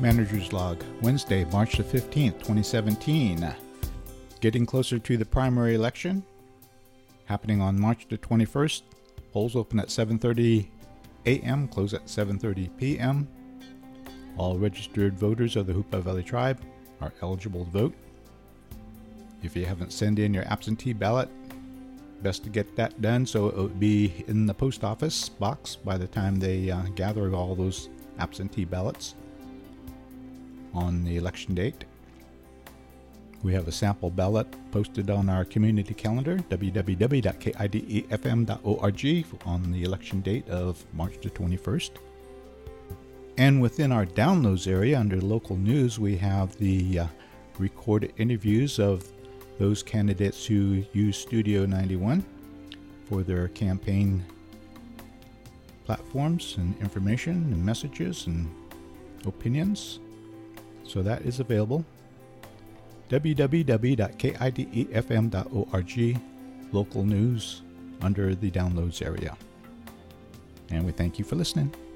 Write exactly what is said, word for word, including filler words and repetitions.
Manager's Log, Wednesday, March the fifteenth, twenty seventeen. Getting closer to the primary election, happening on March the twenty-first. Polls open at seven thirty a.m., close at seven thirty p.m. All registered voters of the Hoopa Valley Tribe are eligible to vote. If you haven't sent in your absentee ballot, best to get that done so it will be in the post office box by the time they uh, gather all those absentee ballots on the election date. We have a sample ballot posted on our community calendar, w w w dot k i d e f m dot org, on the election date of March the twenty-first. And within our downloads area under local news, we have the uh, recorded interviews of those candidates who use Studio ninety-one for their campaign platforms and information and messages and opinions. So that is available. w w w dot k i d e f m dot org, local news under the downloads area. And we thank you for listening.